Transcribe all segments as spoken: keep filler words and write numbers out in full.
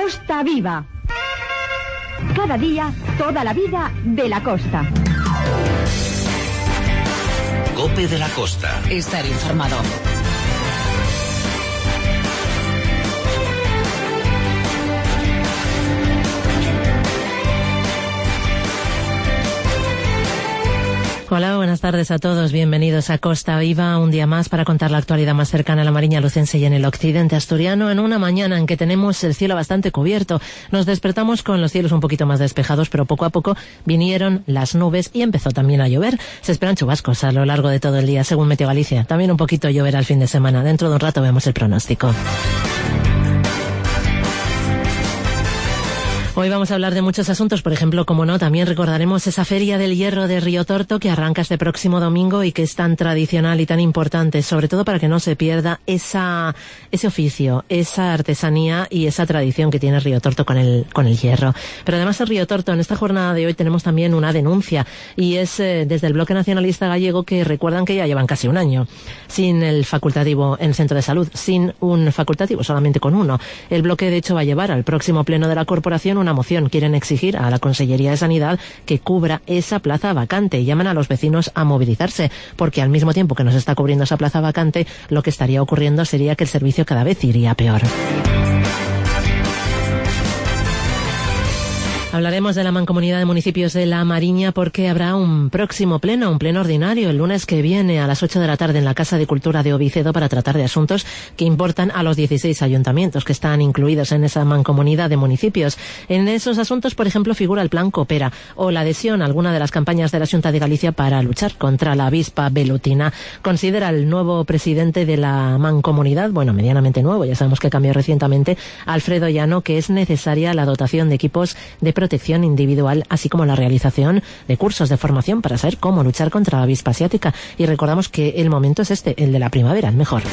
Costa Viva. Cada día, toda la vida de la costa. COPE de la Costa. Estar informado. Hola, buenas tardes a todos. Bienvenidos a Costa Viva, un día más para contar la actualidad más cercana a la Mariña lucense y en el occidente asturiano, en una mañana en que tenemos el cielo bastante cubierto. Nos despertamos con los cielos un poquito más despejados, pero poco a poco vinieron las nubes y empezó también a llover. Se esperan chubascos a lo largo de todo el día, según Meteo Galicia. También un poquito lloverá al fin de semana. Dentro de un rato vemos el pronóstico. Hoy vamos a hablar de muchos asuntos, por ejemplo, como no, también recordaremos esa Feria del Hierro de Riotorto que arranca este próximo domingo y que es tan tradicional y tan importante, sobre todo para que no se pierda esa ese oficio, esa artesanía y esa tradición que tiene Riotorto con el con el hierro. Pero además en Riotorto, en esta jornada de hoy tenemos también una denuncia y es eh, desde el Bloque Nacionalista Gallego, que recuerdan que ya llevan casi un año sin el facultativo en el centro de salud, sin un facultativo, solamente con uno. El bloque de hecho va a llevar al próximo pleno de la corporación una moción. Quieren exigir a la Consellería de Sanidad que cubra esa plaza vacante y llaman a los vecinos a movilizarse, porque al mismo tiempo que nos está cubriendo esa plaza vacante, lo que estaría ocurriendo sería que el servicio cada vez iría peor. Hablaremos de la Mancomunidad de Municipios de La Mariña porque habrá un próximo pleno, un pleno ordinario, el lunes que viene a las ocho de la tarde en la Casa de Cultura de Ovicedo para tratar de asuntos que importan a los dieciséis ayuntamientos que están incluidos en esa Mancomunidad de Municipios. En esos asuntos, por ejemplo, figura el Plan Coopera o la adhesión a alguna de las campañas de la Xunta de Galicia para luchar contra la avispa velutina. Considera el nuevo presidente de la Mancomunidad, bueno, medianamente nuevo, ya sabemos que cambió recientemente, Alfredo Llano, que es necesaria la dotación de equipos de protección individual, así como la realización de cursos de formación para saber cómo luchar contra la avispa asiática. Y recordamos que el momento es este, el de la primavera, el mejor.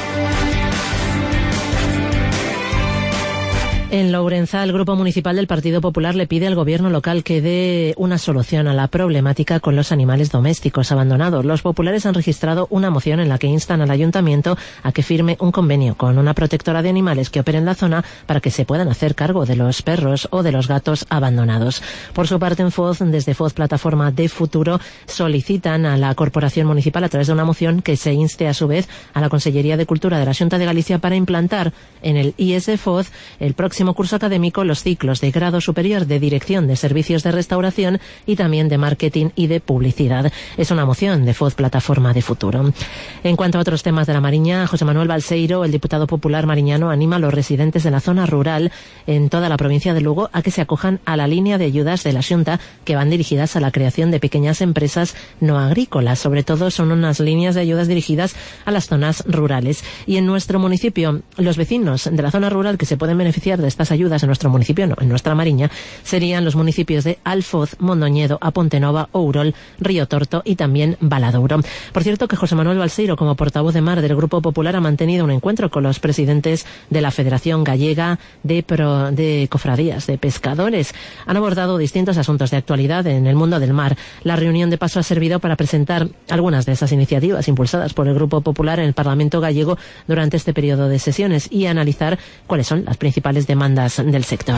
En Lourenza, el Grupo Municipal del Partido Popular le pide al gobierno local que dé una solución a la problemática con los animales domésticos abandonados. Los populares han registrado una moción en la que instan al ayuntamiento a que firme un convenio con una protectora de animales que opere en la zona para que se puedan hacer cargo de los perros o de los gatos abandonados. Por su parte, en Foz, desde Foz Plataforma de Futuro, solicitan a la Corporación Municipal, a través de una moción, que se inste a su vez a la Consellería de Cultura de la Xunta de Galicia para implantar en el I S Foz el próximo curso académico los ciclos de grado superior de Dirección de Servicios de Restauración y también de Marketing y de Publicidad. Es una moción de Foz Plataforma de Futuro. En cuanto a otros temas de la Mariña, José Manuel Balseiro, el diputado popular mariñano, anima a los residentes de la zona rural en toda la provincia de Lugo a que se acojan a la línea de ayudas de la Xunta que van dirigidas a la creación de pequeñas empresas no agrícolas. Sobre todo son unas líneas de ayudas dirigidas a las zonas rurales. Y en nuestro municipio, los vecinos de la zona rural que se pueden beneficiar de estas ayudas en nuestro municipio, no, en nuestra Mariña, serían los municipios de Alfoz, Mondoñedo, Apontenova, Ourol, Riotorto y también Valadouro. Por cierto, que José Manuel Balseiro, como portavoz de Mar del Grupo Popular, ha mantenido un encuentro con los presidentes de la Federación Gallega de, Pro, de Cofradías de Pescadores. Han abordado distintos asuntos de actualidad en el mundo del mar. La reunión de paso ha servido para presentar algunas de esas iniciativas impulsadas por el Grupo Popular en el Parlamento gallego durante este periodo de sesiones y analizar cuáles son las principales demandas del sector.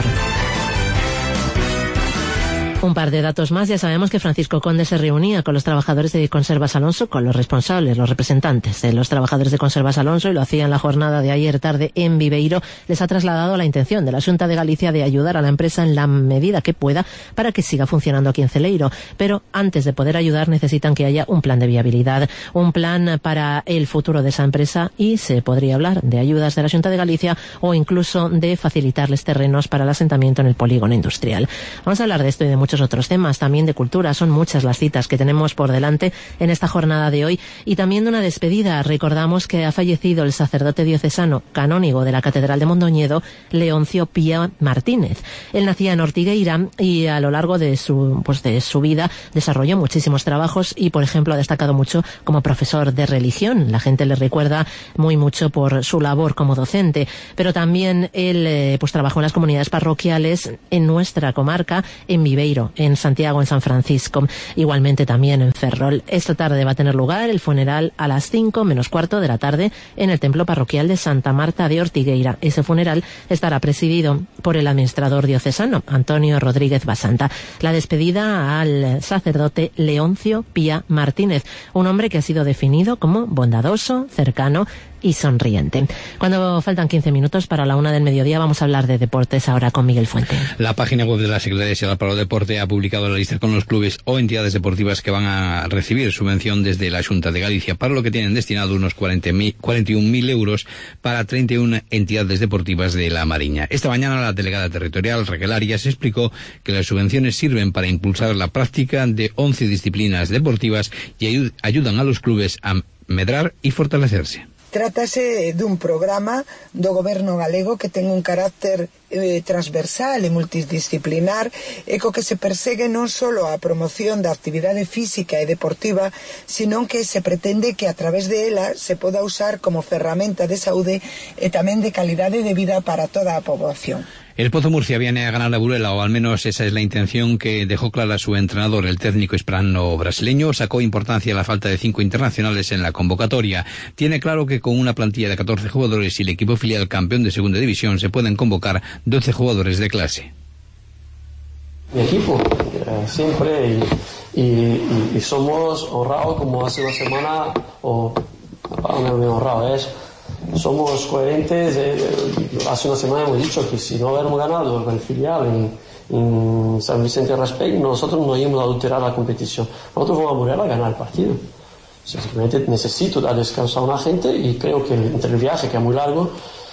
Un par de datos más. Ya sabemos que Francisco Conde se reunía con los trabajadores de Conservas Alonso, con los responsables, los representantes de los trabajadores de Conservas Alonso, y lo hacía en la jornada de ayer tarde en Viveiro. Les ha trasladado la intención de la Xunta de Galicia de ayudar a la empresa en la medida que pueda para que siga funcionando aquí en Celeiro. Pero antes de poder ayudar necesitan que haya un plan de viabilidad, un plan para el futuro de esa empresa, y se podría hablar de ayudas de la Xunta de Galicia o incluso de facilitarles terrenos para el asentamiento en el polígono industrial. Vamos a hablar de esto y de muchos otros temas, también de cultura. Son muchas las citas que tenemos por delante en esta jornada de hoy, y también de una despedida. Recordamos que ha fallecido el sacerdote diocesano canónigo de la Catedral de Mondoñedo, Leoncio Pía Martínez. Él nacía en Ortigueira y a lo largo de su, pues de su vida desarrolló muchísimos trabajos y, por ejemplo, ha destacado mucho como profesor de religión. La gente le recuerda muy mucho por su labor como docente, pero también él eh, pues trabajó en las comunidades parroquiales en nuestra comarca, en Viveiro, Ribadeo, en Santiago, en San Francisco, igualmente también en Ferrol. Esta tarde va a tener lugar el funeral a las cinco menos cuarto de la tarde en el templo parroquial de Santa Marta de Ortigueira. Ese funeral estará presidido por el administrador diocesano, Antonio Rodríguez Basanta. La despedida al sacerdote Leoncio Pía Martínez, un hombre que ha sido definido como bondadoso, cercano y sonriente. Cuando faltan quince minutos para la una del mediodía, vamos a hablar de deportes ahora con Miguel Fuente. La página web de la Secretaría Estatal para el Deporte ha publicado la lista con los clubes o entidades deportivas que van a recibir subvención desde la Xunta de Galicia, para lo que tienen destinado unos cuarenta y un mil euros para treinta y una entidades deportivas de la Mariña. Esta mañana la delegada territorial, Raquel Arias, explicó que las subvenciones sirven para impulsar la práctica de once disciplinas deportivas y ayud- ayudan a los clubes a medrar y fortalecerse. Trátase dun programa do goberno galego que ten un carácter eh, transversal e multidisciplinar e co que se persegue non só a promoción da actividade física e deportiva, sino que se pretende que a través de ela se poda usar como ferramenta de saúde e tamén de calidade de vida para toda a poboación. El Pozo Murcia viene a ganar a Burela, o al menos esa es la intención que dejó clara su entrenador. El técnico hispano-brasileño sacó importancia a la falta de cinco internacionales en la convocatoria. Tiene claro que con una plantilla de catorce jugadores y el equipo filial campeón de segunda división se pueden convocar doce jugadores de clase. Mi equipo, eh, siempre, y, y, y somos honrados como hace una semana, o no me honrado es... Somos coherentes. Eh, hace una semana hemos dicho que si no hubiéramos ganado el filial en, en San Vicente Raspeig, nosotros no íbamos a adulterar la competición. Nosotros vamos a morir a ganar el partido. Simplemente necesito dar descanso a una gente y creo que entre el viaje, que es muy largo,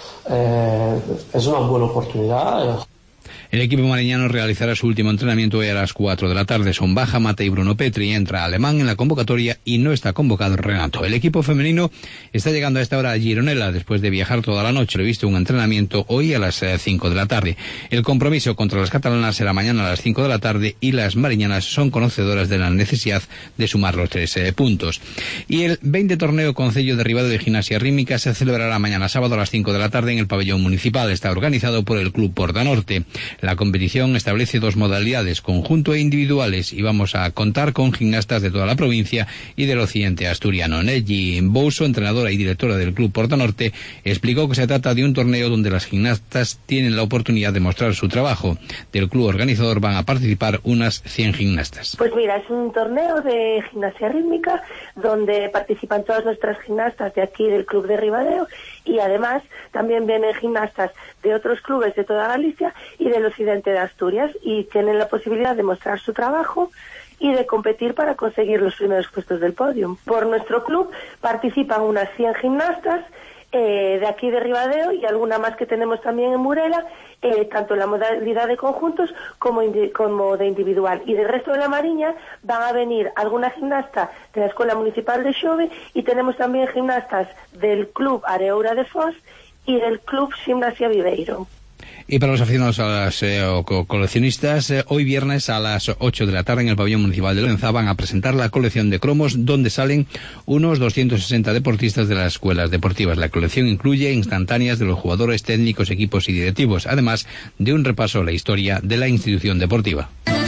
eh, es una buena oportunidad. El equipo mariñano realizará su último entrenamiento hoy a las cuatro de la tarde. Son baja Mate y Bruno Petri. Entra Alemán en la convocatoria y no está convocado Renato. El equipo femenino está llegando a esta hora a Gironella después de viajar toda la noche. Lo he visto un entrenamiento hoy a las cinco de la tarde. El compromiso contra las catalanas será mañana a las cinco de la tarde y las mariñanas son conocedoras de la necesidad de sumar los tres eh, puntos. Y el veinte torneo Concello de Ribadeo de Gimnasia Rítmica se celebrará mañana sábado a las cinco de la tarde en el pabellón municipal. Está organizado por el Club Porta Norte. La competición establece dos modalidades, conjunto e individuales, y vamos a contar con gimnastas de toda la provincia y del occidente asturiano. Nelly Bouso, entrenadora y directora del Club Porta Norte, explicó que se trata de un torneo donde las gimnastas tienen la oportunidad de mostrar su trabajo. Del club organizador van a participar unas cien gimnastas. Pues mira, es un torneo de gimnasia rítmica donde participan todas nuestras gimnastas de aquí del Club de Ribadeo, y además también vienen gimnastas de otros clubes de toda Galicia y del occidente de Asturias, y tienen la posibilidad de mostrar su trabajo y de competir para conseguir los primeros puestos del podio. Por nuestro club participan unas cien gimnastas eh, de aquí de Ribadeo y alguna más que tenemos también en Burela, eh, tanto en la modalidad de conjuntos como, indi- como de individual. Y del resto de la Mariña van a venir alguna gimnasta de la Escuela Municipal de Xove, y tenemos también gimnastas del Club Areoura de Foz y del Club Gimnasia Viveiro. Y para los aficionados a las eh, o co- coleccionistas, eh, hoy viernes a las ocho de la tarde en el pabellón municipal de Lorenza van a presentar la colección de cromos, donde salen unos doscientos sesenta deportistas de las escuelas deportivas. La colección incluye instantáneas de los jugadores, técnicos, equipos y directivos, además de un repaso a la historia de la institución deportiva.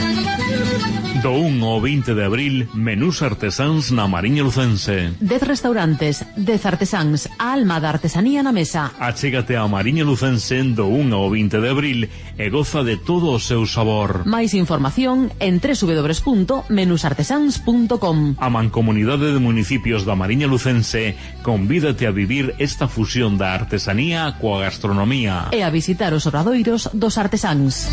Do un ao veinte de abril, menús artesáns na Mariña Lucense. Dez restaurantes, dez artesáns, a alma da artesanía na mesa. Achégate a Mariña Lucense do un ao veinte de abril e goza de todo o seu sabor. Máis información en doble u doble u doble u punto menús artesáns punto com. A Mancomunidade de Municipios da Mariña Lucense convídate a vivir esta fusión da artesanía coa gastronomía. E a visitar os obradoiros dos artesáns.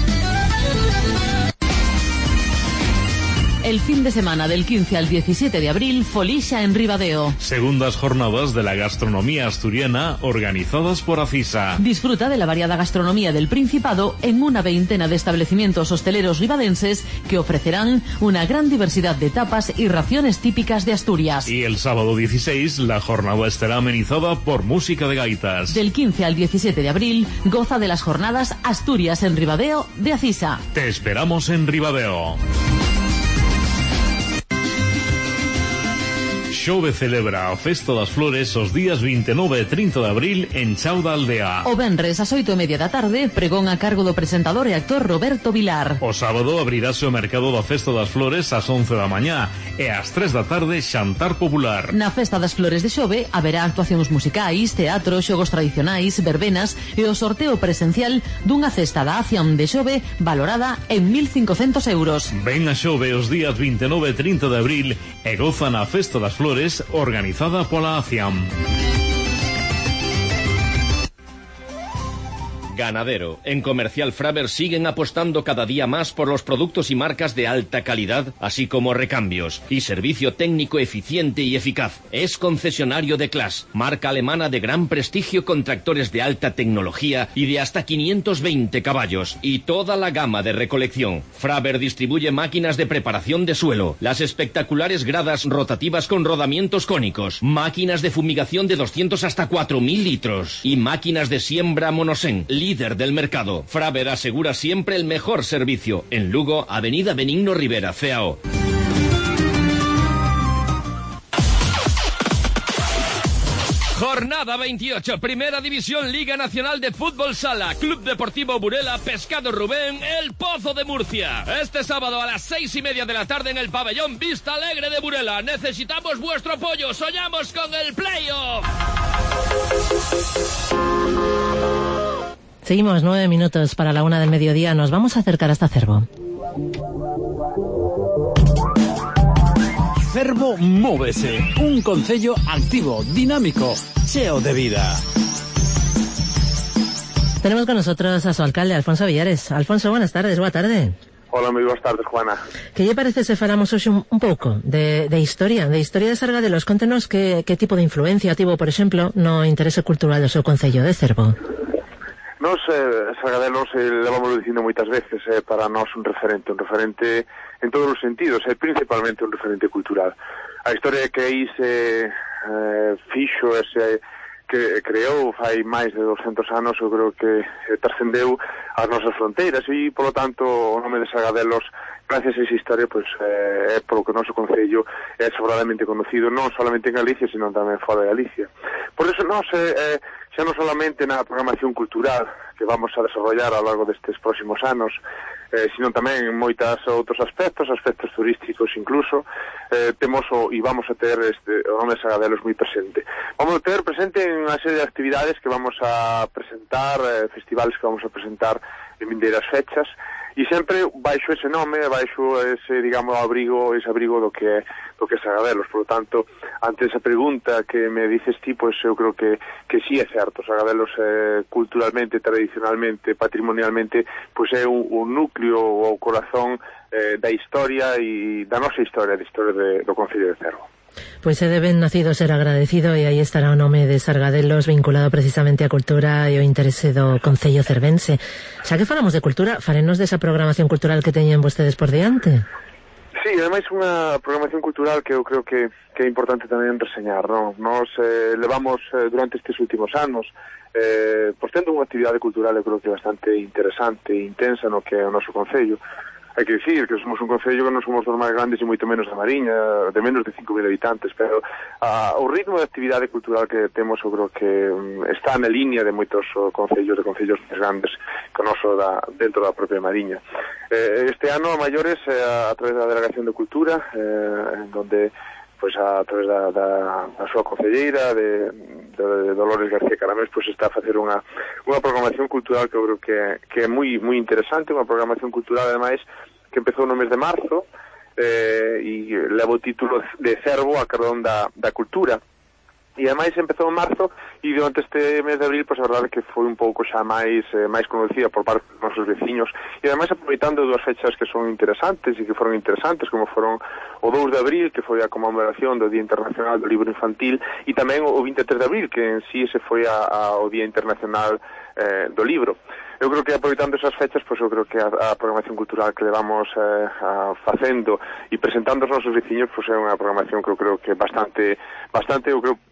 El fin de semana del quince al diecisiete de abril, Folixa en Ribadeo. Segundas jornadas de la gastronomía asturiana organizadas por ACISA. Disfruta de la variada gastronomía del Principado en una veintena de establecimientos hosteleros ribadenses que ofrecerán una gran diversidad de tapas y raciones típicas de Asturias. Y el sábado dieciséis, la jornada estará amenizada por música de gaitas. Del quince al diecisiete de abril, goza de las jornadas Asturias en Ribadeo de ACISA. Te esperamos en Ribadeo. Xove celebra a Festa das Flores os días veintinueve e trinta de abril en Chao da Aldea. O venres ás oito e media da tarde, pregón a cargo do presentador e actor Roberto Vilar. O sábado abrirase o mercado da Festa das Flores ás once da mañá e ás tres da tarde xantar popular. Na Festa das Flores de Xove haberá actuacións musicais, teatro, xogos tradicionais, verbenas e o sorteo presencial dunha cesta da Aciam de Xove valorada en mil cincocentos euros. Ven a Xove os días veintinueve e trinta de abril e goza na Festa das Flores organizada pola Aciam. Ganadero. En Comercial Fraber siguen apostando cada día más por los productos y marcas de alta calidad, así como recambios y servicio técnico eficiente y eficaz. Es concesionario de Claas, marca alemana de gran prestigio con tractores de alta tecnología y de hasta quinientos veinte caballos y toda la gama de recolección. Fraber distribuye máquinas de preparación de suelo, las espectaculares gradas rotativas con rodamientos cónicos, máquinas de fumigación de doscientos hasta cuatro mil litros y máquinas de siembra monosén, líder del mercado. Fraber asegura siempre el mejor servicio. En Lugo, Avenida Benigno Rivera, C A O. Jornada veintiocho, Primera División, Liga Nacional de Fútbol Sala, Club Deportivo Burela, Pescado Rubén, El Pozo de Murcia. Este sábado a las seis y media de la tarde en el pabellón Vista Alegre de Burela. Necesitamos vuestro apoyo, soñamos con el playoff. Seguimos, nueve minutos para la una del mediodía. Nos vamos a acercar hasta Cervo. Cervo móvese, un concello activo, dinámico, cheo de vida. Tenemos con nosotros a su alcalde, Alfonso Villares. Alfonso, buenas tardes, boa tarde. Hola, moi boas tardes, Juana. Que lle parece se falamos hoxe un, un pouco de, de historia, de historia de Sargadelos? Contenos que, que tipo de influencia tivo, por exemplo, no interese cultural do seu concello de Cervo. Nos, eh, Sargadelos, eh, levámoslo dicindo moitas veces, eh, para nós un referente, un referente en todos os sentidos, e eh, principalmente un referente cultural. A historia que aí se eh, fixo, ese, que creou fai máis de doscientos anos, eu creo que eh, trascendeu as nosas fronteiras e, polo tanto, o nome de Sargadelos, gracias a esa historia, pues, eh, é polo que o noso concello é sobradamente conocido, non solamente en Galicia, sino tamén fora de Galicia. Por eso, nós, eh, eh, xa non solamente na programación cultural que vamos a desarrollar ao largo destes próximos anos, eh, sino tamén en moitas outros aspectos, aspectos turísticos incluso, eh, temos o, e vamos a ter este, o nome de Sargadelos moi presente. Vamos a ter presente en unha serie de actividades que vamos a presentar, eh, festivales que vamos a presentar en vindeiras fechas, e sempre baixo ese nome, baixo ese, digamos, abrigo, ese abrigo do que é do que é Sargadelos. Por lo tanto, ante esa pregunta que me dices ti, pues eu creo que que sí é certo. Sargadelos eh, culturalmente, tradicionalmente, patrimonialmente, pues é un, un núcleo ou corazón eh, da historia e da nosa historia, da historia de, do Concello de Cervo. Pois se deben nacido ser agradecido e aí estará o nome de Sargadelos vinculado precisamente á cultura e o interese do Concello cervense. Xa que falamos de cultura, farenos desa programación cultural que teñen vostedes por diante? Sí, ademais unha programación cultural que eu creo que, que é importante tamén reseñar, non? Nos eh, levamos eh, durante estes últimos anos eh, pois tendo unha actividade cultural eu creo que bastante interesante e intensa no que é o noso Concello. Hai que dicir que somos un concello que non somos dos máis grandes e moito menos da Mariña, de menos de cinco mil habitantes, pero a, o ritmo de actividade cultural que temos eu creo que um, está na línea de moitos uh, concellos, de concellos máis grandes que o noso da, dentro da propia Mariña. Eh, este ano a maiores, eh, a través da Delegación de Cultura, eh, en donde pois a través da, da, da súa concelleira de, de, de Dolores García Caramés, pois está a facer unha, unha programación cultural que eu creo que, que é moi moi interesante, unha programación cultural ademais que empezou no mes de marzo eh, e leva o título de Cervo a carón da, da cultura. E ademais empezou en marzo e durante este mes de abril, pois a verdade que foi un pouco xa máis eh, máis conocida por parte dos nosos veciños e ademais aproveitando dúas fechas que son interesantes e que foron interesantes, como foron o dous de abril, que foi a conmemoración do Día Internacional do Libro Infantil, e tamén o vinte e tres de abril, que en sí se foi a, a, o Día Internacional eh, do Libro. Eu creo que aproveitando esas fechas, pois eu creo que a, a programación cultural que levamos eh, a, facendo e presentando aos nosos veciños, pois é unha programación que eu creo que bastante, bastante eu creo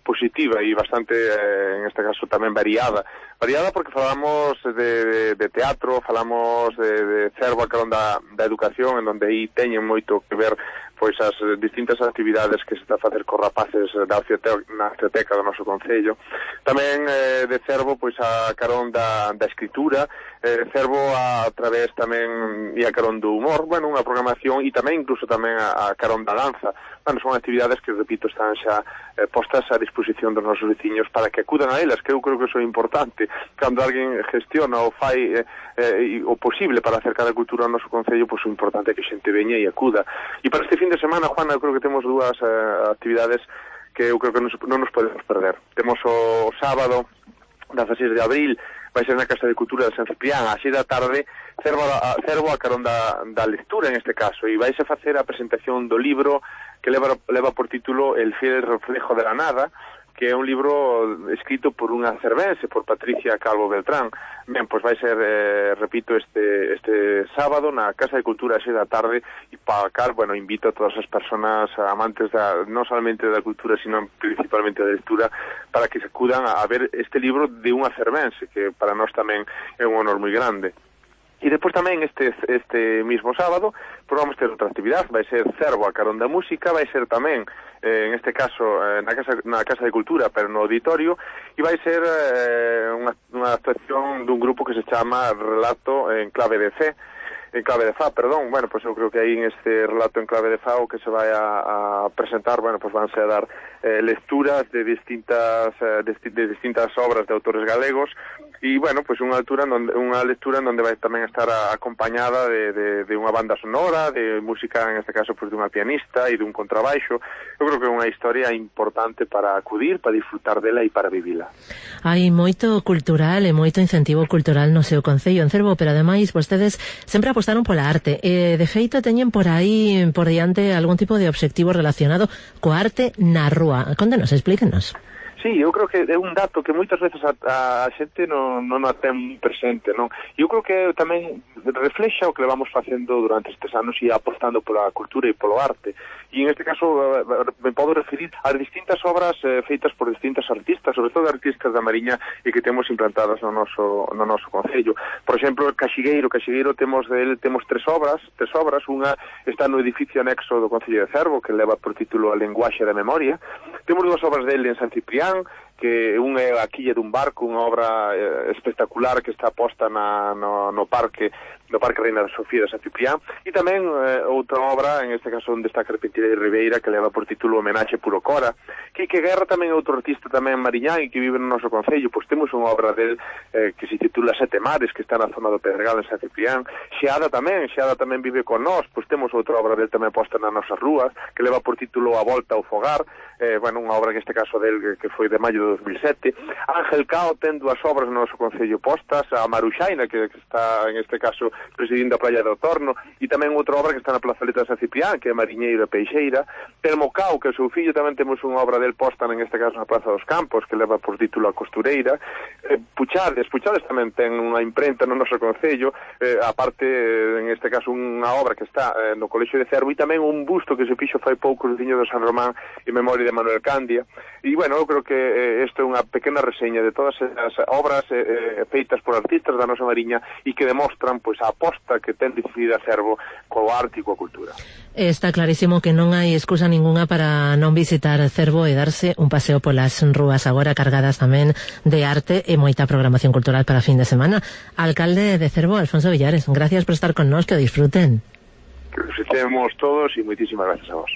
positiva e bastante, eh, en este caso, tamén variada. Variada porque falamos de, de, de teatro, falamos de, de Cervo a carón da, da educación, en donde aí teñen moito que ver pois as distintas actividades que se está a facer cos rapaces da Cioteca, na Cioteca do noso concello. Tamén eh, de Cervo pois a carón da, da escritura, eh, Cervo a, a través tamén e a carón do humor, bueno, unha programación e tamén incluso tamén a, a carón da danza. Bueno, son actividades que, repito, están xa eh, postas a disposición dos nosos veciños para que acudan a elas, que eu creo que iso é importante. Cando alguén gestiona ou fai eh, eh, o posible para acercar a cultura ao noso concello, pois o importante é que a xente veña e acuda. E para este fin de semana, Juana, eu creo que temos dúas eh, actividades que eu creo que non, non nos podemos perder. Temos o, o sábado, dezasseis de abril, vai ser na Casa de Cultura de San Ciprián, a seis da tarde, Cervo a, Cervo a carón da, da lectura, en este caso, e vais a facer a presentación do libro que leva, leva por título El fiel reflejo de la nada, que é un libro escrito por unha cervense, por Patricia Calvo Beltrán. Ben, pois vai ser, eh, repito, este este sábado na Casa de Cultura a seis da tarde, e para cal, bueno, invito a todas as persoas amantes da, non solamente da cultura, sino principalmente da lectura, para que se acudan a, a ver este libro de unha cervense, que para nós tamén é un honor moi grande. E depois tamén este este mismo sábado pues vamos ter outra actividade, vai ser Cervo a carón da música, vai ser tamén eh, en este caso eh, na casa na Casa de Cultura, pero no auditorio, e vai ser eh, unha, unha actuación dun grupo que se chama Relato en clave de fe, en clave de fa, perdón. Bueno, pues eu creo que aí en este relato en clave de fa o que se vai a, a presentar, bueno, pues vanse a dar eh, lecturas de distintas eh, de, de distintas obras de autores galegos. E, bueno, pois pues unha altura onde, unha lectura en onde vai tamén estar a, acompañada de, de, de unha banda sonora, de música, en este caso, pois pues, dunha pianista e dun contrabaixo. Eu creo que é unha historia importante para acudir, para disfrutar dela e para vivila. Hai moito cultural e moito incentivo cultural no seu concello en Cervo, pero ademais vostedes sempre apostaron pola arte. E, de feito, teñen por aí, por diante, algún tipo de obxectivo relacionado coa arte na rúa. Contenos, explíquenos. Sí, eu creo que é un dato que moitas veces a, a xente non, non a ten presente, non? Eu creo que tamén reflexa o que levamos facendo durante estes anos e apostando pola cultura e polo arte. E en este caso me podo referir a distintas obras eh, feitas por distintas artistas, sobre todo artistas da Mariña e que temos implantadas no noso no noso concello. Por exemplo, o Caxigueiro, Caxigueiro temos del temos tres obras, tres obras, unha está no edificio anexo do Concello de Cervo, que leva por título A lenguaxe da memoria. Temos dúas obras dele en San Ciprián, que unha é a quilla dun barco, unha obra eh, espectacular que está posta na, no, no parque no Parque Reina Sofía de San Ciprián, e tamén eh, outra obra, en este caso onde está Carpinteira de Ribeira, que leva por título Homenaxe Puro Cora. Quique Guerra tamén é outro artista tamén mariñán e que vive no noso concello, pois temos unha obra del eh, que se titula Sete Mares, que está na zona do Pedregal en San Ciprián. Xeada tamén, Xeada tamén vive con nós, pois temos outra obra del tamén posta nas nosas rúas, que leva por título A Volta ao Fogar, eh, bueno, unha obra que este caso del que foi de maio de dos mil sete. Ángel Cao ten dúas obras no noso concello postas, a Maruxaina, que, que está en este caso presidindo a Praia do Torno, e tamén outra obra que está na Plazoleta de San Ciprián, que é Mariñeiro e Peixeira. Telmo Cao, que é o seu fillo, tamén temos unha obra del posta en este caso na Praza dos Campos, que leva por título A Costureira. eh, Puchades, Puchades tamén ten unha imprenta no noso concello, eh, aparte en este caso unha obra que está eh, no Colexio de Cervo, e tamén un busto que se fixo fai pouco no Viño de San Román en memoria de Manuel Candia. E bueno, eu creo que eh, isto é unha pequena reseña de todas as obras eh, feitas por artistas da nosa Mariña e que demostran pois a aposta que ten decidida Cervo co arte e coa cultura. Está clarísimo que non hai excusa ninguna para non visitar Cervo e darse un paseo polas rúas agora cargadas tamén de arte e moita programación cultural para fin de semana. Alcalde de Cervo, Alfonso Villares, gracias por estar con nós, que o disfruten. Que o disfrutemos todos e moitísimas gracias a vos.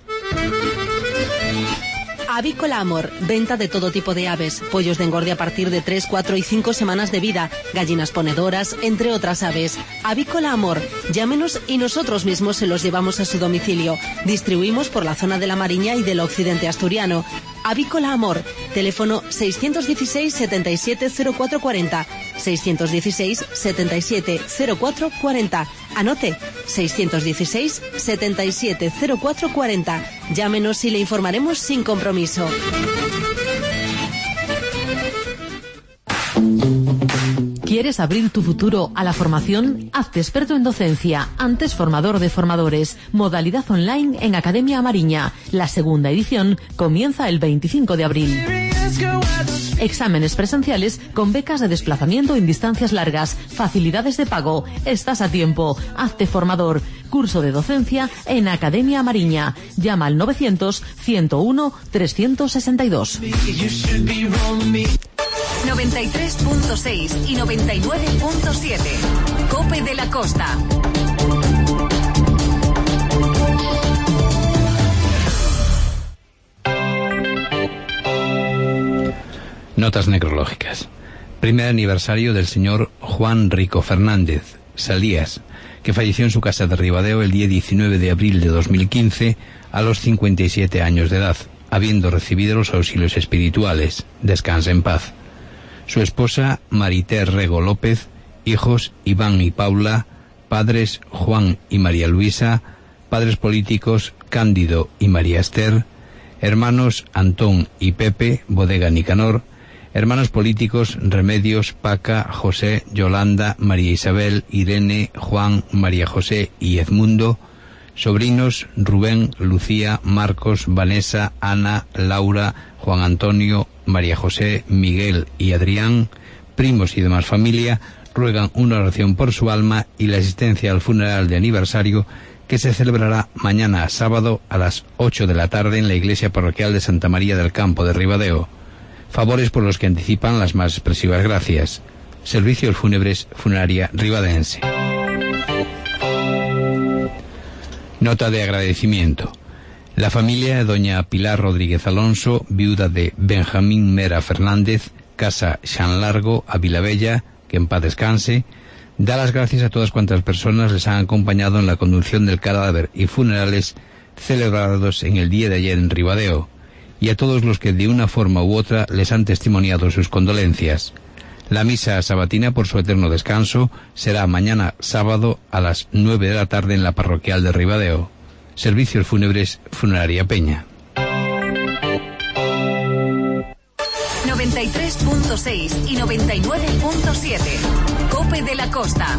Avícola Amor, venta de todo tipo de aves, pollos de engorde a partir de tres, cuatro y cinco semanas de vida, gallinas ponedoras, entre otras aves. Avícola Amor, llámenos y nosotros mismos se los llevamos a su domicilio. Distribuimos por la zona de la Mariña y del occidente asturiano. Avícola Amor, teléfono seiscientos dieciséis, setenta y siete, cero cuatro cuarenta, seiscientos dieciséis, setenta y siete, cero cuatro cuarenta. Anote, seiscientos dieciséis, setenta y siete, cero cuatro cuarenta. Llámenos y le informaremos sin compromiso. ¿Quieres abrir tu futuro a la formación? Hazte experto en docencia, antes formador de formadores, modalidad online en Academia Mariña. La segunda edición comienza el veinticinco de abril. Exámenes presenciales con becas de desplazamiento en distancias largas, facilidades de pago. Estás a tiempo. Hazte formador. Curso de docencia en Academia Mariña. Llama al novecientos, ciento uno, trescientos sesenta y dos. noventa y tres punto seis y noventa y nueve punto siete. Cope de la Costa. Notas necrológicas. Primer aniversario del señor Juan Rico Fernández Salías, que falleció en su casa de Ribadeo el día diecinueve de abril de dos mil quince a los cincuenta y siete años de edad, habiendo recibido los auxilios espirituales. Descanse en paz. Su esposa Marité Rego López, hijos Iván y Paula, padres Juan y María Luisa, padres políticos Cándido y María Esther, hermanos Antón y Pepe, bodega Nicanor, hermanos políticos Remedios, Paca, José, Yolanda, María Isabel, Irene, Juan, María José y Edmundo, sobrinos Rubén, Lucía, Marcos, Vanessa, Ana, Laura, Juan Antonio, María José, Miguel y Adrián, primos y demás familia, ruegan una oración por su alma y la asistencia al funeral de aniversario que se celebrará mañana sábado a las ocho de la tarde en la iglesia parroquial de Santa María del Campo de Ribadeo. Favores por los que anticipan las más expresivas gracias. Servicios Fúnebres Funeraria Ribadense. Nota de agradecimiento. La familia de doña Pilar Rodríguez Alonso, viuda de Benjamín Mera Fernández, casa Xan Largo, a Vilabella, que en paz descanse, da las gracias a todas cuantas personas les han acompañado en la conducción del cadáver y funerales celebrados en el día de ayer en Ribadeo, y a todos los que de una forma u otra les han testimoniado sus condolencias. La misa sabatina por su eterno descanso será mañana sábado a las nueve de la tarde en la parroquial de Ribadeo. Servicios Fúnebres Funeraria Peña. noventa y tres punto seis y noventa y nueve punto siete. Cope de la Costa.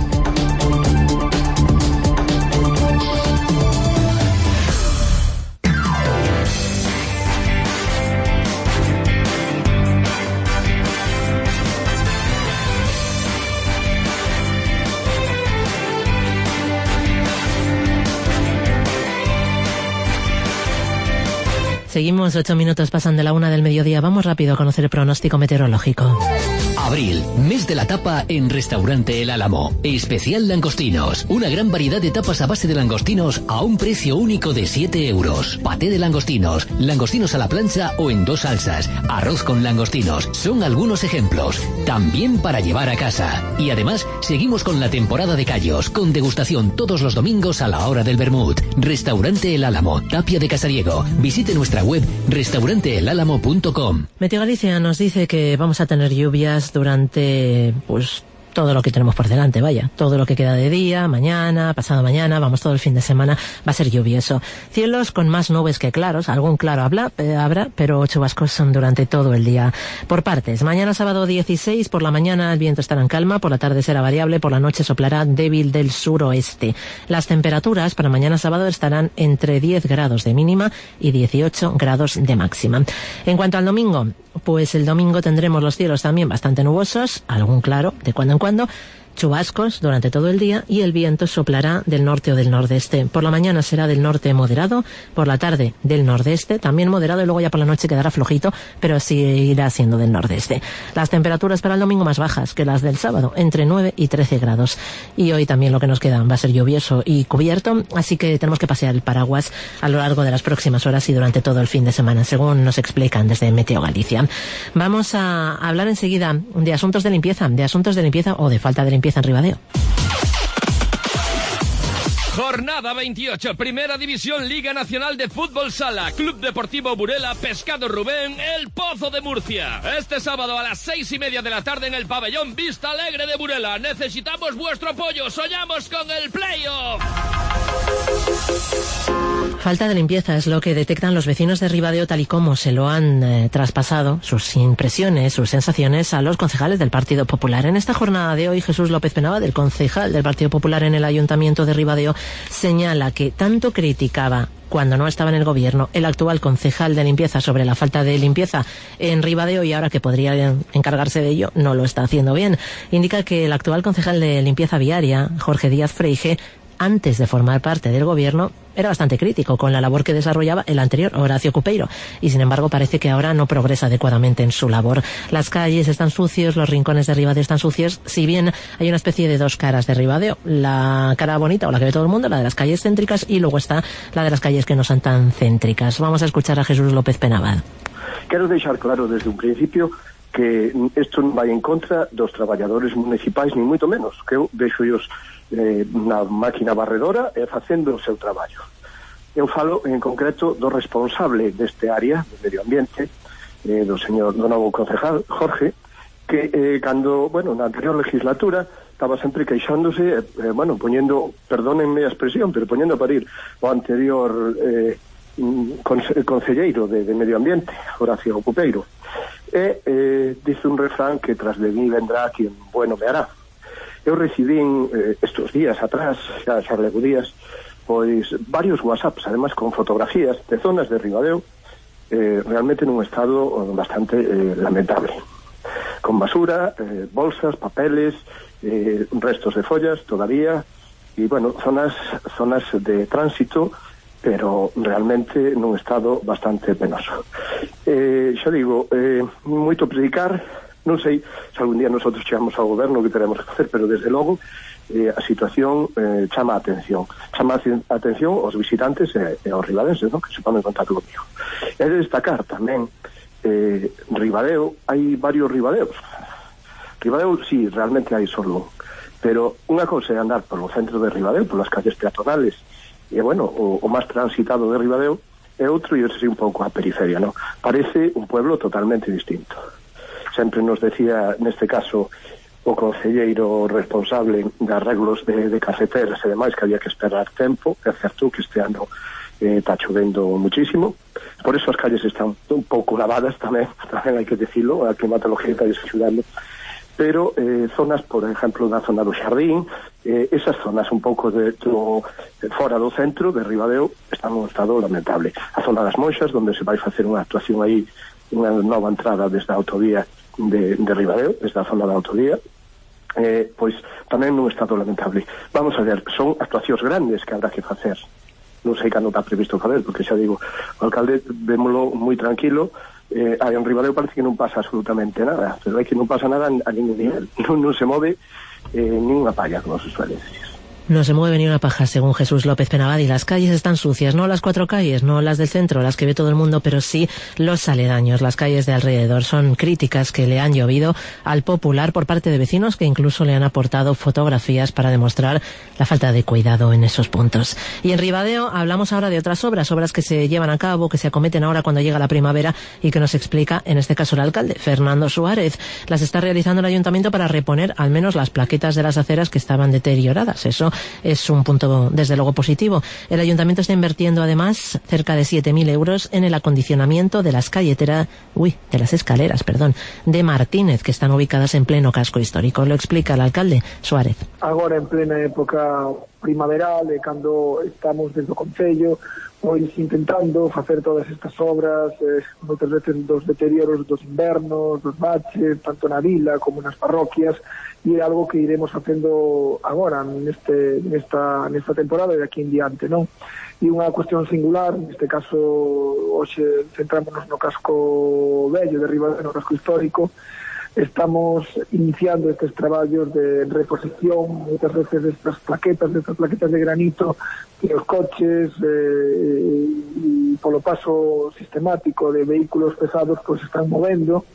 Seguimos, ocho minutos pasan de la una del mediodía. Vamos rápido a conocer el pronóstico meteorológico. Abril, mes de la tapa en Restaurante El Álamo. Especial langostinos. Una gran variedad de tapas a base de langostinos a un precio único de siete euros. Paté de langostinos, langostinos a la plancha o en dos salsas, arroz con langostinos. Son algunos ejemplos. También para llevar a casa. Y además, seguimos con la temporada de callos, con degustación todos los domingos a la hora del vermut. Restaurante El Álamo, Tapia de Casariego. Visite nuestra web restaurante el álamo punto com. Meteo Galicia nos dice que vamos a tener lluvias durante, pues, todo lo que tenemos por delante, vaya, todo lo que queda de día, mañana, pasado mañana, vamos, todo el fin de semana va a ser lluvioso. Cielos con más nubes que claros, algún claro habla, eh, habrá, pero chubascos son durante todo el día. Por partes, mañana sábado dieciséis, por la mañana el viento estará en calma, por la tarde será variable, por la noche soplará débil del suroeste. Las temperaturas para mañana sábado estarán entre diez grados de mínima y dieciocho grados de máxima. En cuanto al domingo, pues el domingo tendremos los cielos también bastante nubosos, algún claro de cuando en cuando, chubascos durante todo el día y el viento soplará del norte o del nordeste. Por la mañana será del norte moderado, por la tarde del nordeste, también moderado, y luego ya por la noche quedará flojito, pero sí irá siendo del nordeste. Las temperaturas para el domingo más bajas que las del sábado, entre nueve y trece grados. Y hoy también lo que nos queda va a ser lluvioso y cubierto, así que tenemos que pasear el paraguas a lo largo de las próximas horas y durante todo el fin de semana, según nos explican desde Meteo Galicia. Vamos a hablar enseguida de asuntos de limpieza, de asuntos de limpieza o de falta de limpieza en Ribadeo. Jornada veintiocho, Primera División, Liga Nacional de Fútbol Sala, Club Deportivo Burela, Pescado Rubén, El Pozo de Murcia. Este sábado a las seis y media de la tarde en el pabellón Vista Alegre de Burela. Necesitamos vuestro apoyo, soñamos con el playoff. Falta de limpieza es lo que detectan los vecinos de Ribadeo, tal y como se lo han eh, traspasado sus impresiones, sus sensaciones a los concejales del Partido Popular. En esta jornada de hoy, Jesús López Penabad, el concejal del Partido Popular en el Ayuntamiento de Ribadeo, señala que tanto criticaba cuando no estaba en el gobierno el actual concejal de limpieza sobre la falta de limpieza en Ribadeo, y ahora que podría encargarse de ello no lo está haciendo bien. Indica que el actual concejal de limpieza viaria, Jorge Díaz Freije, antes de formar parte del gobierno, era bastante crítico con la labor que desarrollaba el anterior, Horacio Cupeiro, y sin embargo parece que ahora no progresa adecuadamente en su labor. Las calles están sucios, los rincones de Ribadeo están sucios, si bien hay una especie de dos caras de Ribadeo, la cara bonita o la que ve todo el mundo, la de las calles céntricas, y luego está la de las calles que no son tan céntricas. Vamos a escuchar a Jesús López Penabad. Quero deixar claro desde un principio que isto non vai en contra dos traballadores municipais, nin moito menos, que eu vexo ellos eh, na máquina barredora e facendo o seu traballo. Eu falo en concreto do responsable deste área de medio ambiente, eh, do señor do novo concejal Jorge, que eh, cando, bueno, na anterior legislatura estaba sempre queixándose, eh, bueno, poñendo, perdónenme a expresión, pero poñendo a parir o anterior eh, conse concelleiro de, de medio ambiente, Horacio Cupeiro. E eh, dice un refrán que tras de mí vendrá quien bueno me hará. Eu recibín eh, estos días atrás, xa, xa levo días, pois varios whatsapps, además con fotografías de zonas de Ribadeo eh, realmente nun estado bastante eh, lamentable, con basura, eh, bolsas, papeles, eh, restos de follas todavía, e bueno, zonas zonas de tránsito, pero realmente nun estado bastante penoso. Eh, xa digo, eh, moito predicar, non sei se algún día nosotros chegamos ao goberno que teremos que facer, pero desde logo eh, a situación eh, chama a atención. Chama a atención aos visitantes e, e aos ribadenses, ¿no?, que se ponen en contacto comigo. É de destacar tamén, eh, Ribadeo, hai varios Ribadeos. Ribadeo, sí, realmente hai solo, pero unha cousa é andar polo centro de Ribadeo, polas calles peatonales, e bueno, o, o máis transitado de Ribadeo, e outro irse un pouco a periferia, ¿no? Parece un pueblo totalmente distinto. Sempre nos decía, neste caso, o concelleiro responsable de arreglos de, de carreteras e demais, que había que esperar tempo. É certo que este ano eh, está chovendo muchísimo, por eso as calles están un pouco lavadas tamén, tamén hai que decirlo, a climatología está desayudando. Pero eh, zonas, por exemplo, da zona do Xardín, eh, esas zonas un pouco de, do, de fora do centro de Ribadeo están en un estado lamentable. A zona das Monxas, onde se vai facer unha actuación aí, unha nova entrada desde a autovía de, de Ribadeo, desde a zona da autovía, eh, pois tamén nun estado lamentable. Vamos a ver, son actuacións grandes que habrá que facer. Non sei cando está previsto fazer, porque xa digo, o alcalde vémolo moi tranquilo. Eh, en Ribadeo parece que non pasa absolutamente nada, pero é que non pasa nada a ningún nivel, non, non se move eh, ninguna palla, como se suele decir. No se mueve ni una paja, según Jesús López Penabad, y las calles están sucias, no las cuatro calles, no las del centro, las que ve todo el mundo, pero sí los aledaños, las calles de alrededor. Son críticas que le han llovido al Popular por parte de vecinos que incluso le han aportado fotografías para demostrar la falta de cuidado en esos puntos. Y en Ribadeo hablamos ahora de otras obras, obras que se llevan a cabo, que se acometen ahora cuando llega la primavera y que nos explica, en este caso el alcalde, Fernando Suárez. Las está realizando el ayuntamiento para reponer al menos las plaquetas de las aceras que estaban deterioradas. Eso es un punto desde luego positivo. El ayuntamiento está invirtiendo además cerca de siete mil euros en el acondicionamiento de las calleteras, uy, de las escaleras, perdón, de Martínez, que están ubicadas en pleno casco histórico. Lo explica el alcalde Suárez. Agora en plena época primaveral, e cando estamos desde o Concello pois intentando facer todas estas obras, eh, moitas veces dos deterioros dos invernos, dos baches, tanto na vila como nas parroquias, e é algo que iremos facendo agora neste, nesta, nesta temporada e de aquí en diante, non? E unha cuestión singular, neste caso hoxe centrámonos no casco vello de Ribadeo, no casco histórico. Estamos iniciando estes traballos de reposición, moitas veces destas plaquetas, destas plaquetas de granito, que os coches eh, e polo paso sistemático de vehículos pesados pues están movendo,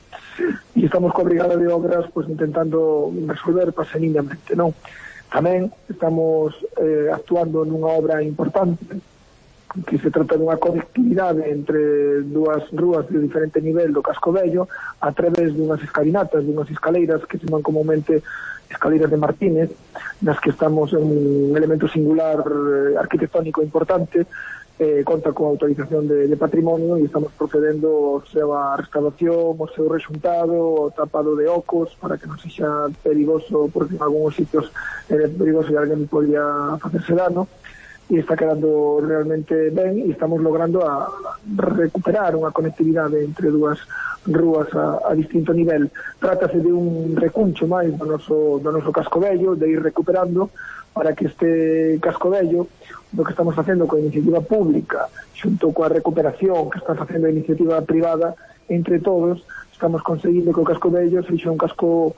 e estamos coa brigada de obras pues intentando resolver paseninamente, non? Tamén estamos eh, actuando nunha obra importante que se trata dunha conectividade entre dúas rúas de diferente nivel do casco vello a través dunhas escalinatas, dunhas escaleiras que se chaman comúnmente escaleiras de Martínez, nas que estamos en un elemento singular eh, arquitectónico importante, eh, conta con autorización de, de patrimonio e estamos procedendo ao seu a restauración, ao seu rexuntado, ao tapado de ocos para que non sexa perigoso, porque en algúns sitios é perigoso e alguén podría facerse dano, e está quedando realmente ben e estamos logrando a recuperar unha conectividade entre dúas rúas a, a distinto nivel. Trátase de un recuncho máis do noso, do noso casco vello, de ir recuperando para que este casco vello, do que estamos facendo coa iniciativa pública xunto coa recuperación que está facendo a iniciativa privada, entre todos estamos conseguindo que o casco vello sexa un casco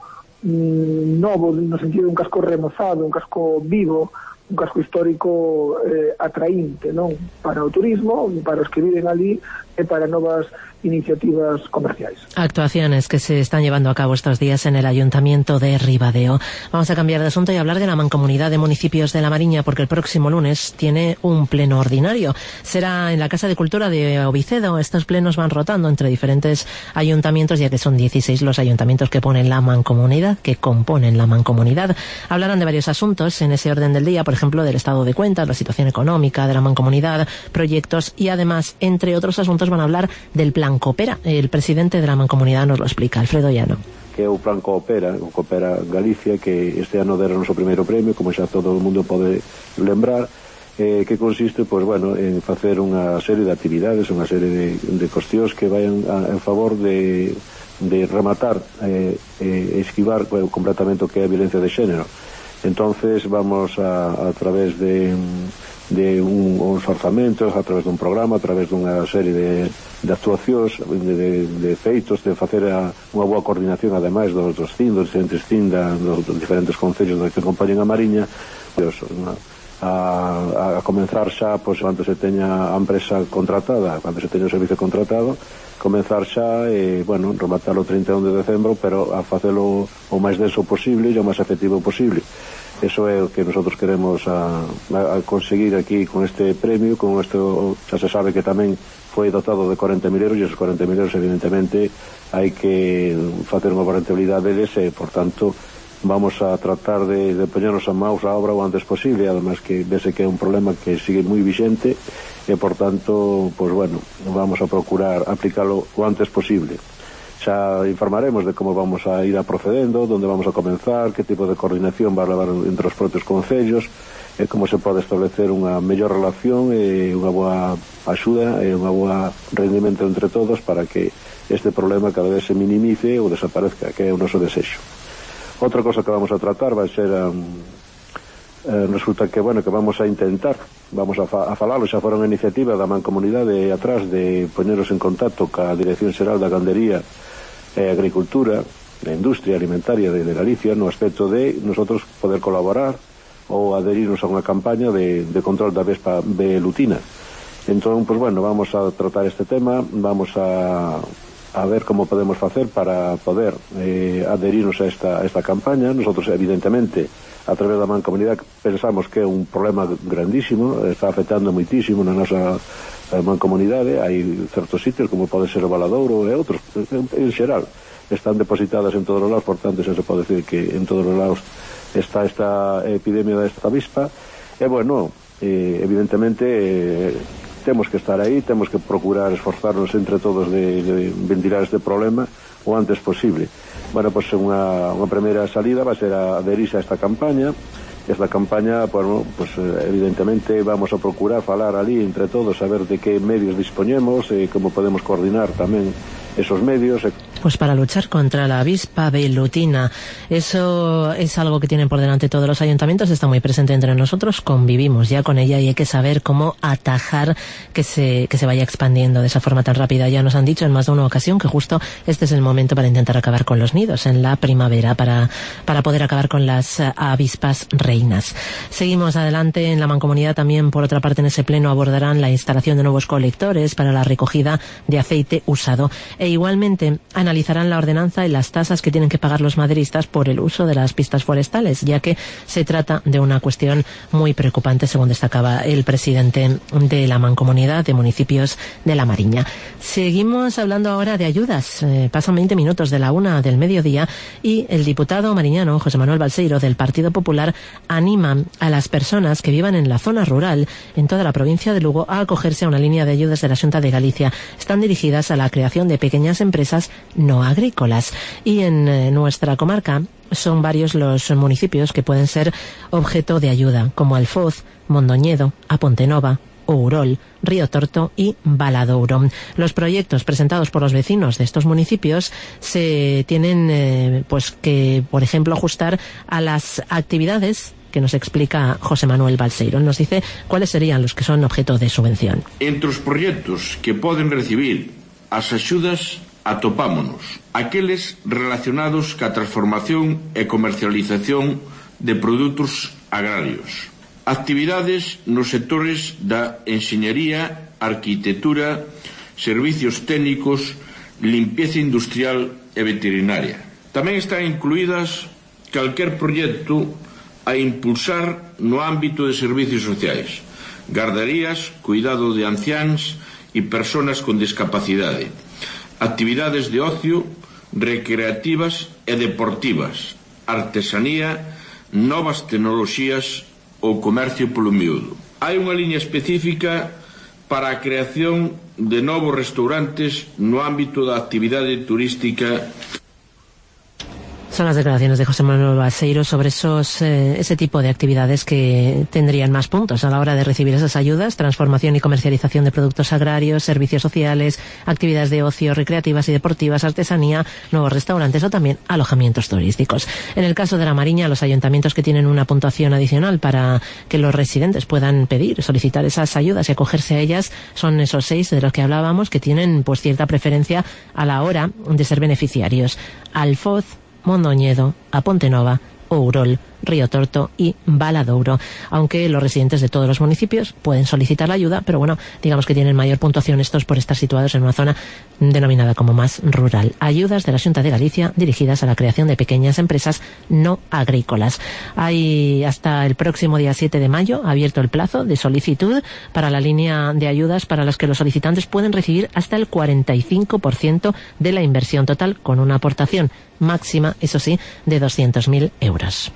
mm, novo, no sentido de un casco remozado, un casco vivo, un casco histórico eh, atraínte, non? Para o turismo, para os que viven ali e para novas iniciativas comerciales. Actuaciones que se están llevando a cabo estos días en el Ayuntamiento de Ribadeo. Vamos a cambiar de asunto y hablar de la Mancomunidad de Municipios de La Mariña, porque el próximo lunes tiene un pleno ordinario. Será en la Casa de Cultura de Ovicedo. Estos plenos van rotando entre diferentes ayuntamientos, ya que son dieciséis los ayuntamientos que ponen la mancomunidad, que componen la mancomunidad. Hablarán de varios asuntos en ese orden del día, por ejemplo, del estado de cuentas, la situación económica de la mancomunidad, proyectos y además, entre otros asuntos, van a hablar del plan Coopera. El presidente de la Mancomunidad nos lo explica, Alfredo Llano. Que é o plan Coopera, o Coopera Galicia, que este ano deron o seu primeiro premio, como xa todo o mundo pode lembrar, eh, que consiste, pois, bueno, en facer unha serie de actividades, unha serie de, de cuestións que vayan a, en favor de, de rematar e eh, eh, esquivar pues, completamente o que é a violencia de xénero. Entonces vamos a, a través de de un, uns orzamentos, a través dun programa, a través dunha serie de, de actuacións, de, de, de feitos, de facer a, unha boa coordinación, ademais dos, dos C I N, dos diferentes C I N, da, dos, dos diferentes concellos que acompañan a Mariña, pues, a, a, a comenzar xa, pois, cando se teña a empresa contratada, cando se teña o servicio contratado, comenzar xa e, bueno, rematar o trinta e un de decembro, pero a facelo o máis denso posible e o máis efectivo posible. Eso é o que nosotros queremos a, a, a conseguir aquí con este premio, con esto, xa se sabe que tamén foi dotado de cuarenta mil euros e esos cuarenta mil euros evidentemente hai que facer unha rentabilidade deles e, por tanto, vamos a tratar de, de poñernos a maus a obra o antes posible, además que vese que é un problema que sigue moi vixente e, por tanto, pues bueno, vamos a procurar aplicalo o antes posible. Xa informaremos de como vamos a ir a procedendo, onde vamos a comenzar, que tipo de coordinación va a levar entre os propios concellos, e como se pode establecer unha mellor relación e unha boa axuda e unha boa rendimento entre todos para que este problema cada vez se minimice ou desaparezca, que é o noso desexo. Outra cosa que vamos a tratar vai ser um, eh, resulta que, bueno, que vamos a intentar vamos a, fa a falalo, xa fora unha iniciativa da Mancomunidade atrás de poñeros en contacto ca Dirección Xeral da Gandería e Agricultura, da Industria Alimentaria de, de Galicia, no aspecto de nosotros poder colaborar ou adherirnos a unha campaña de, de control da vespa velutina. Entón, pues bueno, vamos a tratar este tema, vamos a, a ver como podemos facer para poder eh, adherirnos a esta, a esta campaña. Nosotros, evidentemente, a través da Mancomunidade pensamos que é un problema grandísimo, está afectando moitísimo na nosa Mancomunidade. Hai certos sitios como pode ser o Valadouro e outros, en, en xeral están depositadas en todos os lados, por tanto xa se pode decir que en todos os lados está esta epidemia desta avispa e, bueno, eh, evidentemente eh, temos que estar aí, temos que procurar esforzarnos entre todos de, de ventilar este problema o antes posible. Bueno, pues unha, unha primeira salida vai ser a adherirse a esta campaña. Esta campaña, bueno, pues evidentemente vamos a procurar falar ali entre todos, saber de que medios dispoñemos e como podemos coordinar tamén esos medios. Pues para luchar contra la avispa velutina, eso es algo que tienen por delante todos los ayuntamientos, está muy presente entre nosotros, convivimos ya con ella y hay que saber cómo atajar que se, que se vaya expandiendo de esa forma tan rápida. Ya nos han dicho en más de una ocasión que justo este es el momento para intentar acabar con los nidos en la primavera, para, para poder acabar con las avispas reinas. Seguimos adelante en la Mancomunidad. También, por otra parte, en ese pleno abordarán la instalación de nuevos colectores para la recogida de aceite usado e igualmente analizarán analizarán la ordenanza y las tasas que tienen que pagar los maderistas por el uso de las pistas forestales, ya que se trata de una cuestión muy preocupante, según destacaba el presidente de la Mancomunidad de Municipios de La Mariña. Seguimos hablando ahora de ayudas. Eh, pasan veinte minutos de la una del mediodía y el diputado mariñano José Manuel Balseiro del Partido Popular anima a las personas que vivan en la zona rural en toda la provincia de Lugo a acogerse a una línea de ayudas de la Xunta de Galicia. Están dirigidas a la creación de pequeñas empresas no agrícolas. Y en eh, nuestra comarca son varios los municipios que pueden ser objeto de ayuda, como Alfoz, Mondoñedo, A Pontenova, Ourol, Río Torto y Valadouro. Los proyectos presentados por los vecinos de estos municipios se tienen eh, pues que, por ejemplo, ajustar a las actividades que nos explica José Manuel Balseiro. Nos dice cuáles serían los que son objeto de subvención. Entre os proxectos que poden recibir as axudas atopámonos aqueles relacionados ca transformación e comercialización de produtos agrarios, actividades nos sectores da enxeñería, arquitectura, servicios técnicos, limpieza industrial e veterinaria. Tamén están incluídas calquer proxecto a impulsar no ámbito de servicios sociais, gardarías, cuidado de anciáns e persoas con discapacidade, actividades de ocio, recreativas e deportivas, artesanía, novas tecnoloxías ou comercio polo miúdo. Hai unha liña específica para a creación de novos restaurantes no ámbito da actividade turística. Son las declaraciones de José Manuel Balseiro sobre esos, eh, ese tipo de actividades que tendrían más puntos a la hora de recibir esas ayudas: transformación y comercialización de productos agrarios, servicios sociales, actividades de ocio, recreativas y deportivas, artesanía, nuevos restaurantes o también alojamientos turísticos. En el caso de La Mariña, los ayuntamientos que tienen una puntuación adicional para que los residentes puedan pedir, solicitar esas ayudas y acogerse a ellas son esos seis de los que hablábamos, que tienen pues cierta preferencia a la hora de ser beneficiarios: Alfoz, Mondoñedo, A Pontenova, Ourol, Río Torto y Valadouro, aunque los residentes de todos los municipios pueden solicitar la ayuda, pero bueno, digamos que tienen mayor puntuación estos por estar situados en una zona denominada como más rural. Ayudas de la Xunta de Galicia dirigidas a la creación de pequeñas empresas no agrícolas. Hay hasta el próximo día siete de mayo abierto el plazo de solicitud para la línea de ayudas, para las que los solicitantes pueden recibir hasta el cuarenta y cinco por ciento de la inversión total, con una aportación máxima, eso sí, de doscientos mil euros.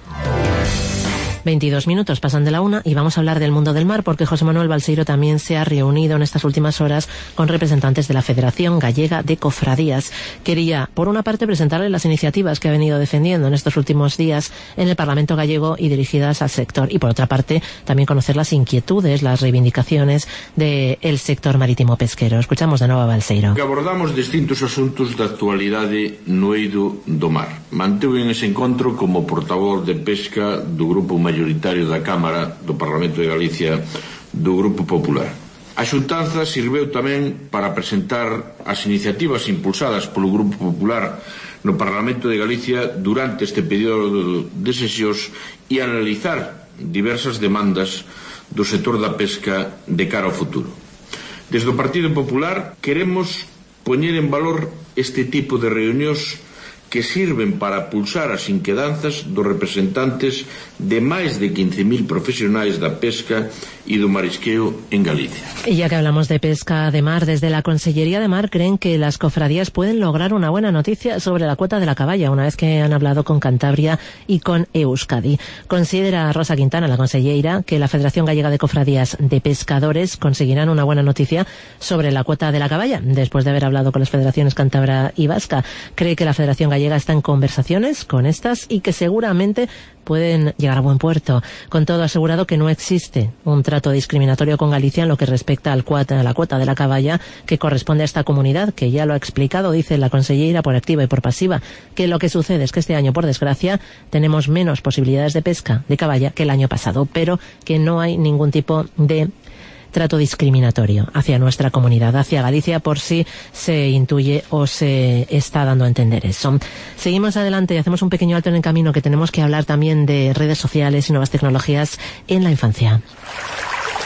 veintidós minutos pasan de la una y vamos a hablar del mundo del mar, porque José Manuel Balseiro también se ha reunido en estas últimas horas con representantes de la Federación Gallega de Cofradías. Quería, por una parte, presentarle las iniciativas que ha venido defendiendo en estos últimos días en el Parlamento gallego y dirigidas al sector, y por otra parte, también conocer las inquietudes, las reivindicaciones del sector marítimo pesquero. Escuchamos de nuevo a Balseiro. Que abordamos distintos asuntos da actualidade no eido do mar. Mantuve en ese encontro como portavoz de pesca do Grupo Mayoritario da Cámara do Parlamento de Galicia do Grupo Popular. A xuntanza sirveu tamén para presentar as iniciativas impulsadas polo Grupo Popular no Parlamento de Galicia durante este período de sesións e analizar diversas demandas do sector da pesca de cara ao futuro. Desde o Partido Popular queremos poñer en valor este tipo de reunións que sirven para pulsar as inquedanzas dos representantes de máis de quince mil profesionais da pesca e do marisqueo en Galicia. Y ya que hablamos de pesca de mar, desde la Consellería de Mar creen que las cofradías pueden lograr una buena noticia sobre la cuota de la caballa, una vez que han hablado con Cantabria y con Euskadi. Considera Rosa Quintana, la consellera, que la Federación Gallega de Cofradías de Pescadores conseguirán una buena noticia sobre la cuota de la caballa, después de haber hablado con las federaciones cántabra y vasca. Cree que la Federación Gallega está en conversaciones con estas y que seguramente pueden llegar a buen puerto. Con todo, ha asegurado que no existe un trato discriminatorio con Galicia en lo que respecta al cuota, a la cuota de la caballa que corresponde a esta comunidad, que ya lo ha explicado, dice la consellera, por activa y por pasiva, que lo que sucede es que este año, por desgracia, tenemos menos posibilidades de pesca de caballa que el año pasado, pero que no hay ningún tipo de trato discriminatorio hacia nuestra comunidad, hacia Galicia, por si se intuye o se está dando a entender eso. Seguimos adelante y hacemos un pequeño alto en el camino, que tenemos que hablar también de redes sociales y nuevas tecnologías en la infancia.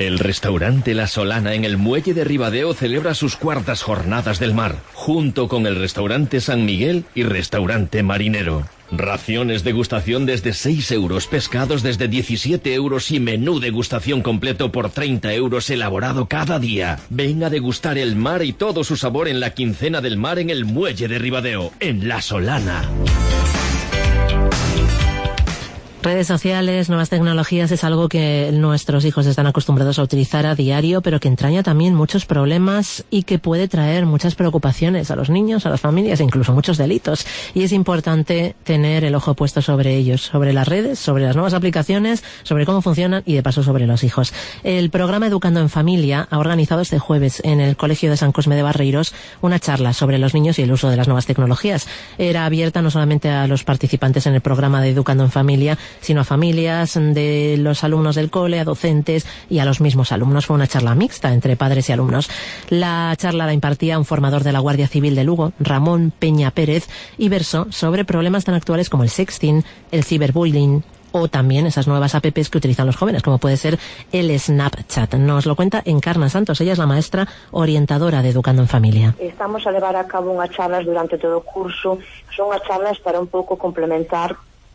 El restaurante La Solana en el Muelle de Ribadeo celebra sus cuartas jornadas del mar, junto con el restaurante San Miguel y restaurante Marinero. Raciones degustación desde seis euros, pescados desde diecisiete euros y menú degustación completo por treinta euros elaborado cada día. Ven a degustar el mar y todo su sabor en la quincena del mar en el Muelle de Ribadeo, en La Solana. Redes sociales, nuevas tecnologías es algo que nuestros hijos están acostumbrados a utilizar a diario, pero que entraña también muchos problemas y que puede traer muchas preocupaciones a los niños, a las familias e incluso muchos delitos. Y es importante tener el ojo puesto sobre ellos, sobre las redes, sobre las nuevas aplicaciones, sobre cómo funcionan y de paso sobre los hijos. El programa Educando en Familia ha organizado este jueves en el Colegio de San Cosme de Barreiros una charla sobre los niños y el uso de las nuevas tecnologías. Era abierta no solamente a los participantes en el programa de Educando en Familia, sino a familias de los alumnos del cole, a docentes y a los mismos alumnos. Fue una charla mixta entre padres y alumnos. La charla la impartía un formador de la Guardia Civil de Lugo, Ramón Peña Pérez, y versó sobre problemas tan actuales como el sexting, el ciberbullying o también esas nuevas apps que utilizan los jóvenes, como puede ser el Snapchat. Nos lo cuenta Encarna Santos, ella es la maestra orientadora de Educando en Familia. Estamos a levar a cabo unhas charlas durante todo o curso, son unhas charlas para un pouco complementar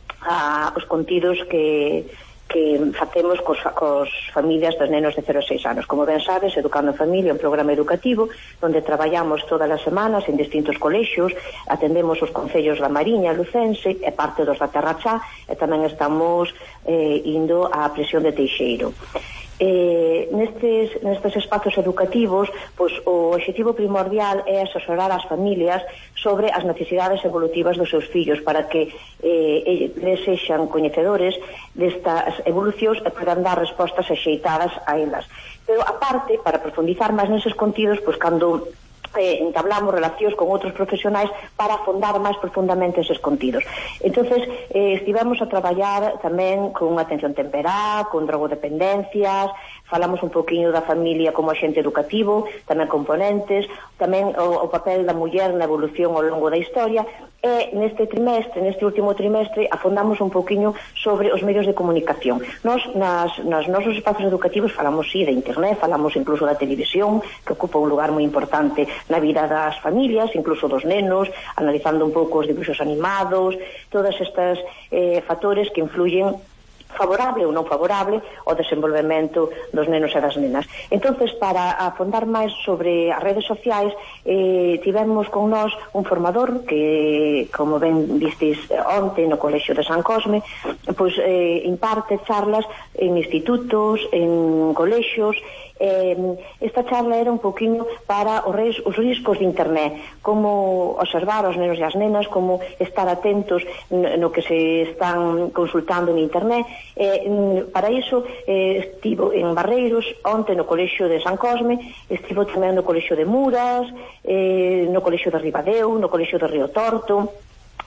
a os contidos que que facemos cos, cos familias dos nenos de cero a seis anos. Como ben sabes, Educando en Familia é un programa educativo onde traballamos todas as semanas en distintos colexios, atendemos os concellos da Mariña, Lucense e parte dos da Terrachá, e tamén estamos eh, indo á prisión de Teixeiro. Eh, nestes, nestes espazos educativos, pois, o objetivo primordial é asesorar as familias sobre as necesidades evolutivas dos seus fillos para que eh, eles sexan coñecedores destas evolucións e podan dar respostas axeitadas a elas. Pero, aparte, para profundizar máis neses contidos, pois, cando Eh, entablamos relacións con outros profesionais para afondar máis profundamente eses contidos. Entonces, eh, estivemos a traballar tamén con atención temperá, con drogodependencias, falamos un poquinho da familia como agente educativo, tamén componentes, tamén o, o papel da muller na evolución ao longo da historia, e neste trimestre, neste último trimestre, afondamos un poquinho sobre os medios de comunicación. Nos, nas, nas nosos espazos educativos falamos, sí, de internet, falamos incluso da televisión, que ocupa un lugar moi importante na vida das familias, incluso dos nenos, analizando un pouco os dibuixos animados, todos estes eh, factores que influyen favorable ou non favorable ao desenvolvemento dos nenos e das nenas. Entonces, para afondar máis sobre as redes sociais, eh, tivemos con nós un formador que, como ben vistes onte no Colexio de San Cosme, pois eh, imparte charlas en institutos, en colexios. Eh, esta charla era un poquinho para os, reis, os riscos de internet, como observar os nenos e as nenas, como estar atentos no, no que se están consultando en internet. Eh, para iso eh, estivo en Barreiros onte no Colexio de San Cosme, estivo tamén no Colexio de Muras, eh, no Colexio de Ribadeo, no Colexio de Río Torto,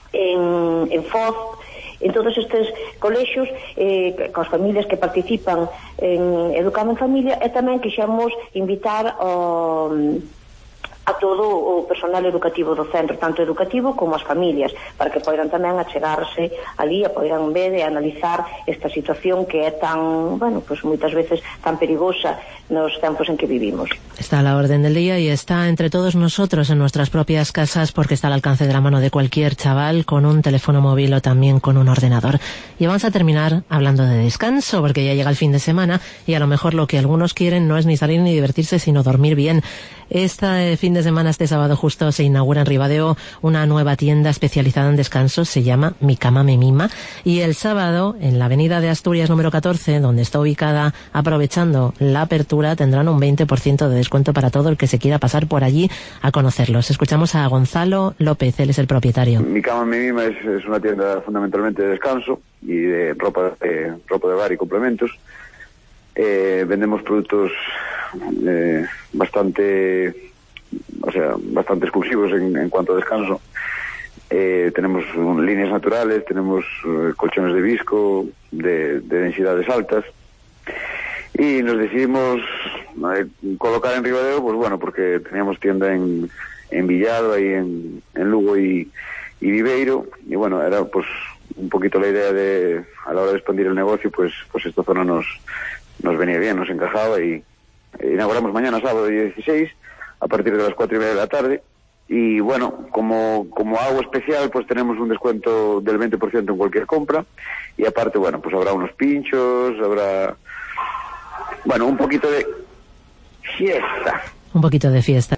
en, en Foz. En todos estes colexios, eh, cos familias que participan en Educando en Familia, e tamén quixemos invitar ao, a todo o personal educativo do centro, tanto educativo como as familias, para que poidan tamén achegarse ali e poidan ver e analizar esta situación que é tan, bueno, pues moitas veces tan perigosa nos tempos en que vivimos. Está a la orden del día y está entre todos nosotros en nuestras propias casas, porque está al alcance de la mano de cualquier chaval con un teléfono móvil o también con un ordenador. Y vamos a terminar hablando de descanso, porque ya llega el fin de semana y a lo mejor lo que algunos quieren no es ni salir ni divertirse, sino dormir bien. Este fin de semana, este sábado justo, se inaugura en Ribadeo una nueva tienda especializada en descanso, se llama Mi Cama Me Mima, y el sábado, en la avenida de Asturias número catorce, donde está ubicada, aprovechando la apertura, tendrán un veinte por ciento de descuento para todo el que se quiera pasar por allí a conocerlos. Escuchamos a Gonzalo López, él es el propietario. Mi Cama Me Mima es, es una tienda fundamentalmente de descanso y de ropa, eh, ropa de hogar y complementos. Eh, vendemos productos eh, bastante, o sea, bastante exclusivos en, en cuanto a descanso. Eh, tenemos um, líneas naturales, tenemos uh, colchones de visco de, de densidades altas, y nos decidimos eh, colocar en Ribadeo, pues bueno, porque teníamos tienda en, en Villado, ahí en, en Lugo y, y Viveiro, y bueno, era pues un poquito la idea de, a la hora de expandir el negocio, pues pues esta zona nos nos venía bien, nos encajaba y inauguramos mañana sábado dieciséis a partir de las cuatro y media de la tarde. Y bueno, como, como algo especial, pues tenemos un descuento del veinte por ciento en cualquier compra. Y aparte, bueno, pues habrá unos pinchos, habrá, bueno, un poquito de fiesta. Un poquito de fiesta.